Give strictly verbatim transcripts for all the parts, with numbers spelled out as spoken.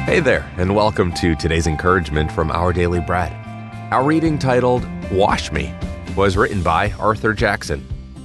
Hey there, and welcome to today's encouragement from Our Daily Bread. Our reading titled, Wash Me, was written by Arthur Jackson.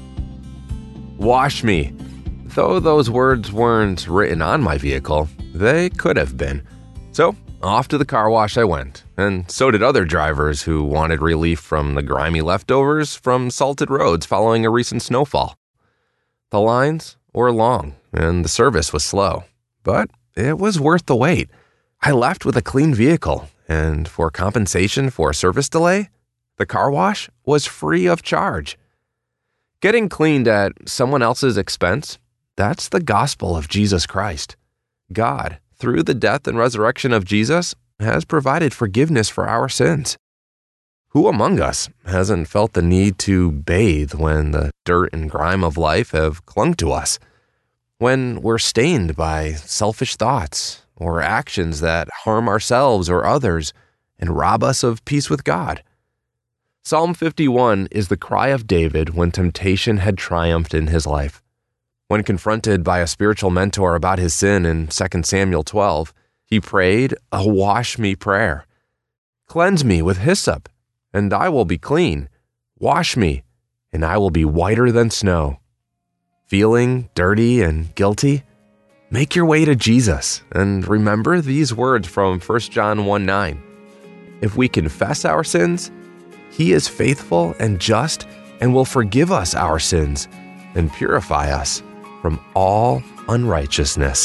Wash me. Though those words weren't written on my vehicle, they could have been. So, off to the car wash I went, and so did other drivers who wanted relief from the grimy leftovers from salted roads following a recent snowfall. The lines were long, and the service was slow, but it was worth the wait. I left with a clean vehicle, and for compensation for a service delay, the car wash was free of charge. Getting cleaned at someone else's expense, that's the gospel of Jesus Christ. God, through the death and resurrection of Jesus, has provided forgiveness for our sins. Who among us hasn't felt the need to bathe when the dirt and grime of life have clung to us? When we're stained by selfish thoughts, or actions that harm ourselves or others and rob us of peace with God. Psalm fifty-one is the cry of David when temptation had triumphed in his life. When confronted by a spiritual mentor about his sin in Second Samuel twelve, he prayed a wash me prayer. Cleanse me with hyssop, and I will be clean. Wash me, and I will be whiter than snow. Feeling dirty and guilty? Make your way to Jesus and remember these words from First John one nine. If we confess our sins, He is faithful and just and will forgive us our sins and purify us from all unrighteousness.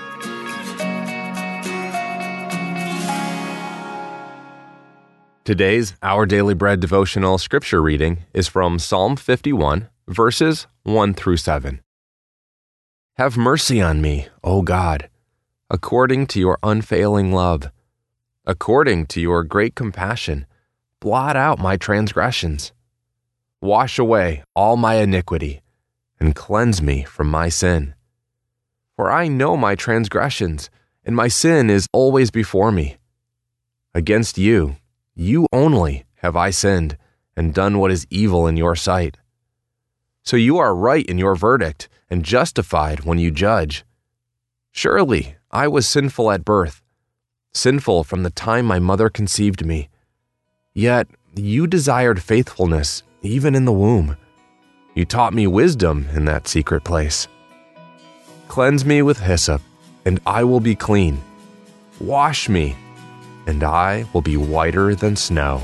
Today's Our Daily Bread devotional scripture reading is from Psalm fifty-one, verses one through seven. Have mercy on me, O God, according to your unfailing love. According to your great compassion, blot out my transgressions. Wash away all my iniquity, and cleanse me from my sin. For I know my transgressions, and my sin is always before me. Against you, you only, have I sinned, and done what is evil in your sight. So you are right in your verdict, and justified when you judge. Surely I was sinful at birth, sinful from the time my mother conceived me. Yet you desired faithfulness even in the womb. You taught me wisdom in that secret place. Cleanse me with hyssop, and I will be clean. Wash me, and I will be whiter than snow.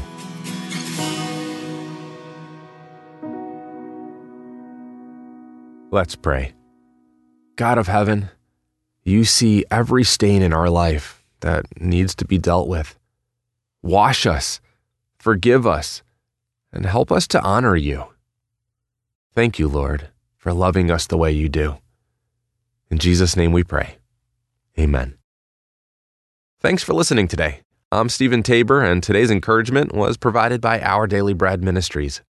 Let's pray. God of heaven, you see every stain in our life that needs to be dealt with. Wash us, forgive us, and help us to honor you. Thank you, Lord, for loving us the way you do. In Jesus' name we pray. Amen. Thanks for listening today. I'm Stephen Tabor, and today's encouragement was provided by Our Daily Bread Ministries.